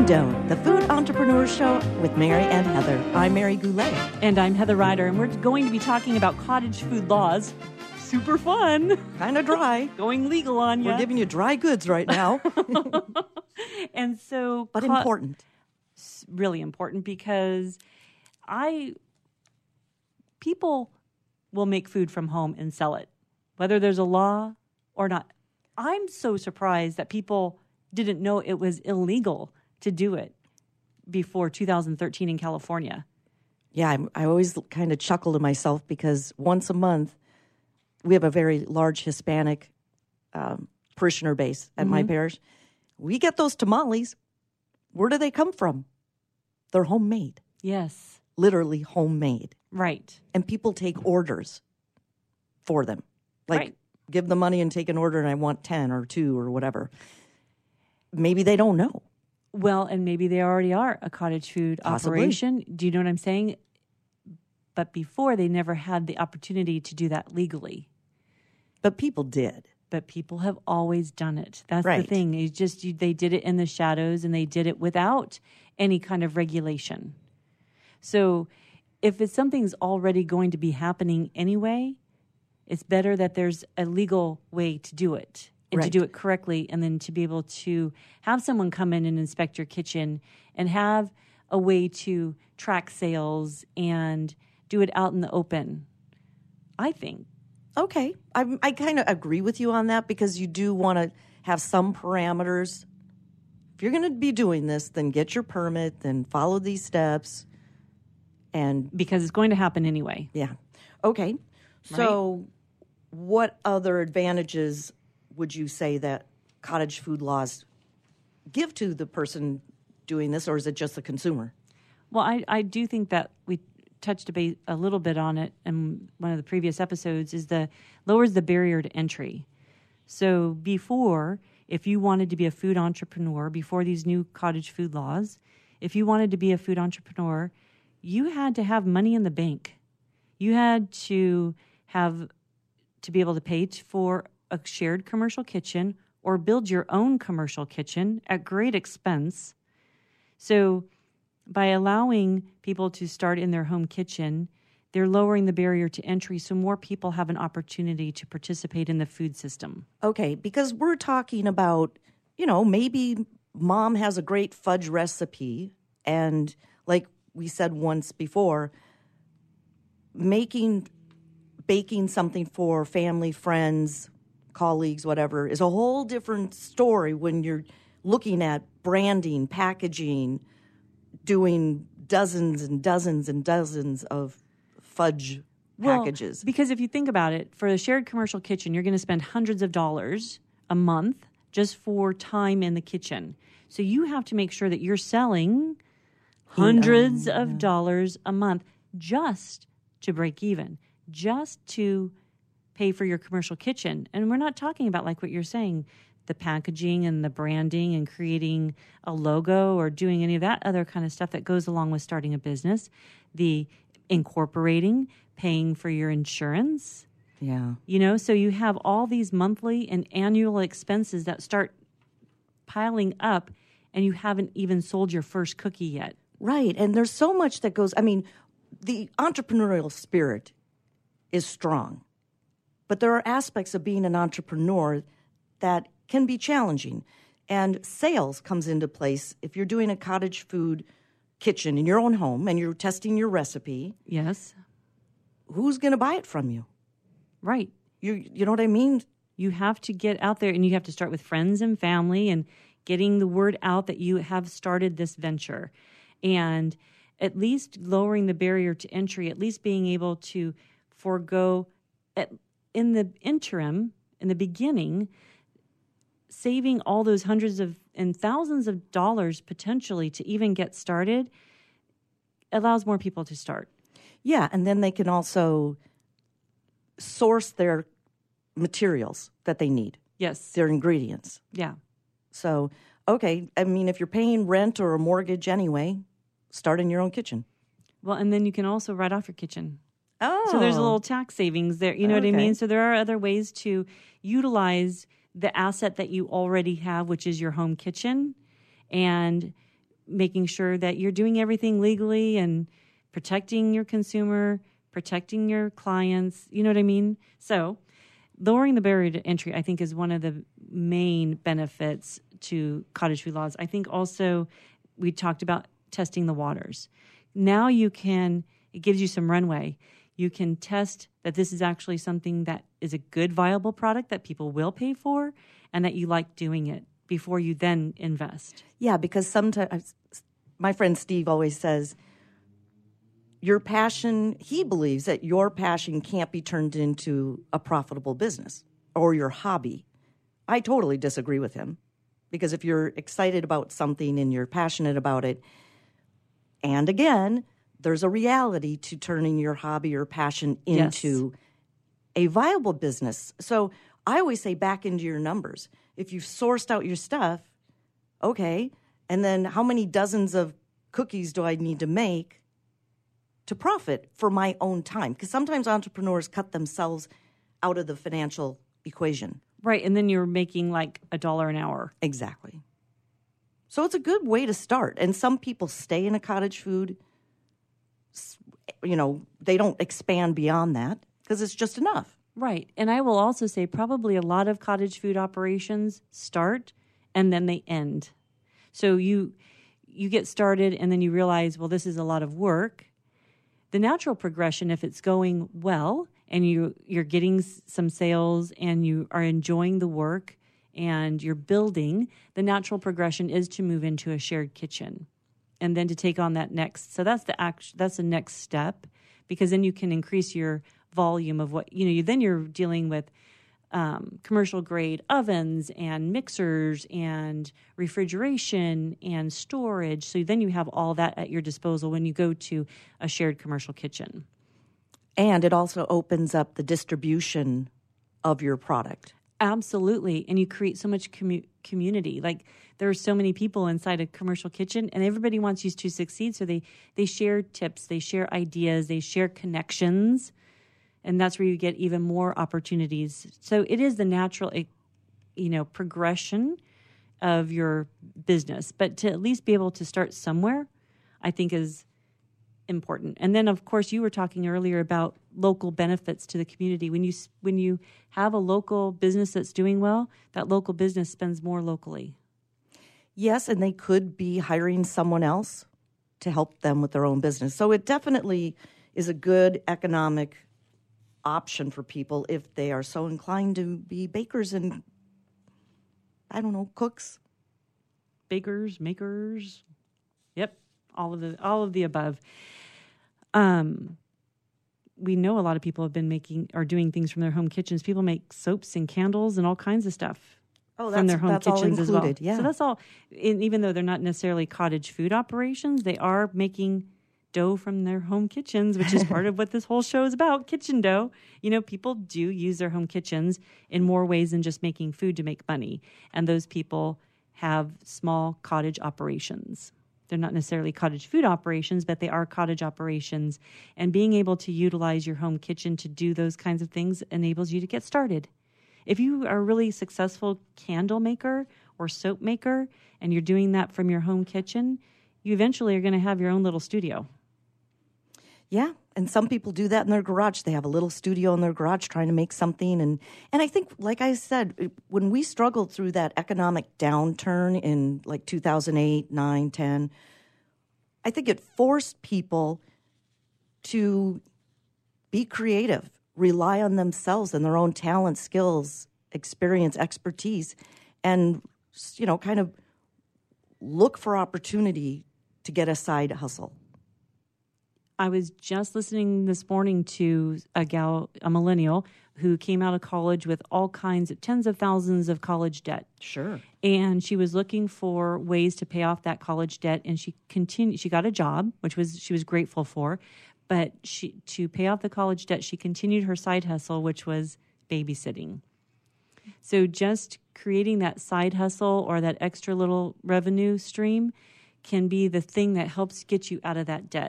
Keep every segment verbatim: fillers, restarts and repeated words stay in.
and Don't, the Food Entrepreneur Show with Mary and Heather. I'm Mary Goulet. And I'm Heather Ryder, and we're going to be talking about cottage food laws. Super fun. Kind of dry. Going legal on you. We're giving you dry goods right now. And so... But co- important. Really important, because I... People will make food from home and sell it, whether there's a law or not. I'm so surprised that people didn't know it was illegal to do it before two thousand thirteen in California. Yeah, I, I always kind of chuckle to myself because once a month, we have a very large Hispanic um, parishioner base at mm-hmm. my parish. We get those tamales. Where do they come from? They're homemade. Yes. Literally homemade. Right. And people take orders for them. Like, right. give the money and take an order and I want ten or two or whatever. Maybe they don't know. Well, and maybe they already are a cottage food Possibly. operation. Do you know what I'm saying? But before, they never had the opportunity to do that legally. But people did. But people have always done it. That's right. the thing. It's just you, they did it in the shadows, and they did it without any kind of regulation. So if it's something's already going to be happening anyway, it's better that there's a legal way to do it and right. to do it correctly, and then to be able to have someone come in and inspect your kitchen and have a way to track sales and do it out in the open, I think. Okay. I, I kind of agree with you on that because you do want to have some parameters. If you're going to be doing this, then get your permit, then follow these steps. And because it's going to happen anyway. Yeah. Okay. So right? What other advantages would you say that cottage food laws give to the person doing this, or is it just the consumer? Well, I, I do think that we touched a, ba- a little bit on it in one of the previous episodes, is the lowers the barrier to entry. So before, if you wanted to be a food entrepreneur, before these new cottage food laws, if you wanted to be a food entrepreneur, you had to have money in the bank. You had to have to be able to pay t- for a shared commercial kitchen or build your own commercial kitchen at great expense. So by allowing people to start in their home kitchen, they're lowering the barrier to entry so more people have an opportunity to participate in the food system. Okay, because we're talking about, you know, maybe mom has a great fudge recipe, and like we said once before, making, baking something for family, friends, colleagues, whatever, is a whole different story when you're looking at branding, packaging, doing dozens and dozens and dozens of fudge packages. Well, because if you think about it, for a shared commercial kitchen, you're going to spend hundreds of dollars a month just for time in the kitchen. So you have to make sure that you're selling hundreds um, of dollars a month just to break even, just to pay for your commercial kitchen. And we're not talking about, like what you're saying, the packaging and the branding and creating a logo or doing any of that other kind of stuff that goes along with starting a business, the incorporating, paying for your insurance. Yeah. You know, so you have all these monthly and annual expenses that start piling up, and you haven't even sold your first cookie yet. Right. And there's so much that goes, I mean, the entrepreneurial spirit is strong, but there are aspects of being an entrepreneur that can be challenging. And sales comes into place if you're doing a cottage food kitchen in your own home and you're testing your recipe. Yes. Who's going to buy it from you? Right. You you know what I mean? You have to get out there, and you have to start with friends and family and getting the word out that you have started this venture. And at least lowering the barrier to entry, at least being able to forego, at, in the interim, in the beginning, saving all those hundreds of and thousands of dollars potentially to even get started allows more people to start. Yeah, and then they can also source their materials that they need. Yes. Their ingredients. Yeah. So, okay, I mean, if you're paying rent or a mortgage anyway, start in your own kitchen. Well, and then you can also write off your kitchen. Oh. So there's a little tax savings there. You know okay. what I mean? So there are other ways to utilize the asset that you already have, which is your home kitchen, and making sure that you're doing everything legally and protecting your consumer, protecting your clients. You know what I mean? So lowering the barrier to entry, I think, is one of the main benefits to cottage food laws. I think also we talked about testing the waters. Now you can, it gives you some runway. You can test that this is actually something that is a good, viable product that people will pay for and that you like doing it before you then invest. Yeah, because sometimes my friend Steve always says, your passion, he believes that your passion can't be turned into a profitable business or your hobby. I totally disagree with him, because if you're excited about something and you're passionate about it, and again, there's a reality to turning your hobby or passion into yes. a viable business. So I always say back into your numbers. If you've sourced out your stuff, okay, and then how many dozens of cookies do I need to make to profit for my own time? Because sometimes entrepreneurs cut themselves out of the financial equation. Right, and then you're making like a dollar an hour. Exactly. So it's a good way to start. And some people stay in a cottage food. You know, they don't expand beyond that because it's just enough. Right. And I will also say probably a lot of cottage food operations start and then they end. So you you get started and then you realize, well, this is a lot of work. The natural progression, if it's going well and you, you're getting some sales and you are enjoying the work and you're building, the natural progression is to move into a shared kitchen and then to take on that next. So that's the act, that's the next step, because then you can increase your volume of what, you know, you, then you're dealing with um, commercial grade ovens and mixers and refrigeration and storage. So then you have all that at your disposal when you go to a shared commercial kitchen. And it also opens up the distribution of your product. Absolutely. And you create so much commu- community. Like there are so many people inside a commercial kitchen and everybody wants you to succeed. So they, they share tips, they share ideas, they share connections. And that's where you get even more opportunities. So it is the natural, you know, progression of your business. But to at least be able to start somewhere, I think is important. And then, of course, you were talking earlier about local benefits to the community. When you when you have a local business that's doing well, that local business spends more locally. Yes, and they could be hiring someone else to help them with their own business. So it definitely is a good economic option for people if they are so inclined to be bakers and, I don't know, cooks. Bakers, makers, yep, all of the all of the above. Um, we know a lot of people have been making or doing things from their home kitchens. People make soaps and candles and all kinds of stuff oh, from their home that's kitchens all included, as well. Yeah. So that's all. And even though they're not necessarily cottage food operations, they are making dough from their home kitchens, which is part of what this whole show is about, kitchen dough. You know, people do use their home kitchens in more ways than just making food to make money. And those people have small cottage operations. They're not necessarily cottage food operations, but they are cottage operations. And being able to utilize your home kitchen to do those kinds of things enables you to get started. If you are a really successful candle maker or soap maker, and you're doing that from your home kitchen, you eventually are going to have your own little studio. Yeah, and some people do that in their garage. They have a little studio in their garage trying to make something. And, and I think, like I said, when we struggled through that economic downturn in like two thousand eight, nine, ten, I think it forced people to be creative, rely on themselves and their own talent, skills, experience, expertise, and, you know, kind of look for opportunity to get a side hustle. I was just listening this morning to a gal, a millennial, who came out of college with all kinds of tens of thousands of college debt. Sure. And she was looking for ways to pay off that college debt, and she continued. She got a job, which was she was grateful for, but she to pay off the college debt, she continued her side hustle, which was babysitting. So just creating that side hustle or that extra little revenue stream can be the thing that helps get you out of that debt.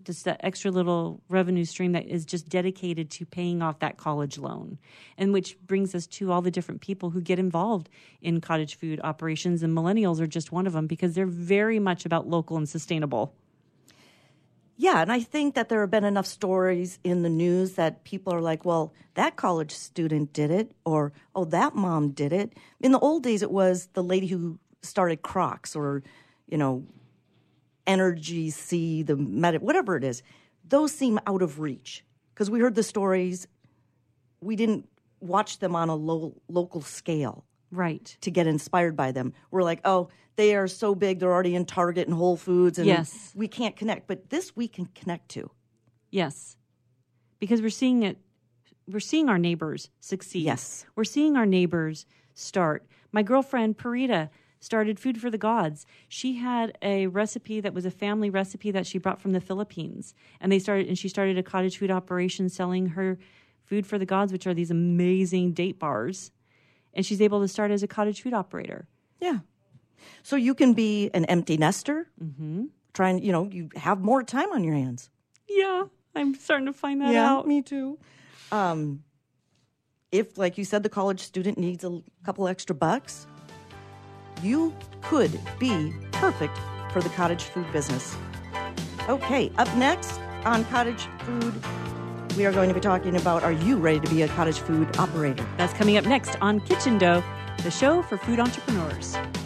just that extra little revenue stream that is just dedicated to paying off that college loan. And which brings us to all the different people who get involved in cottage food operations, and millennials are just one of them because they're very much about local and sustainable. Yeah, and I think that there have been enough stories in the news that people are like, well, that college student did it, or, oh, that mom did it. In the old days, it was the lady who started Crocs or, you know, Energy C, the Med, whatever it is. Those seem out of reach because we heard the stories. We didn't watch them on a lo- local scale. Right. To get inspired by them. We're like, oh, they are so big, they're already in Target and Whole Foods, and yes. we can't connect. But this we can connect to. Yes. Because we're seeing it, we're seeing our neighbors succeed. Yes. We're seeing our neighbors start. My girlfriend, Parita, started Food for the Gods. She had a recipe that was a family recipe that she brought from the Philippines. And they started, and she started a cottage food operation selling her Food for the Gods, which are these amazing date bars. And she's able to start as a cottage food operator. Yeah. So you can be an empty nester, mm-hmm. trying, you know, you have more time on your hands. Yeah, I'm starting to find that yeah, out. Me too. Um, if, like you said, the college student needs a couple extra bucks, you could be perfect for the cottage food business. Okay, up next on Cottage Food, we are going to be talking about, are you ready to be a cottage food operator? That's coming up next on Kitchen Dough, the show for food entrepreneurs.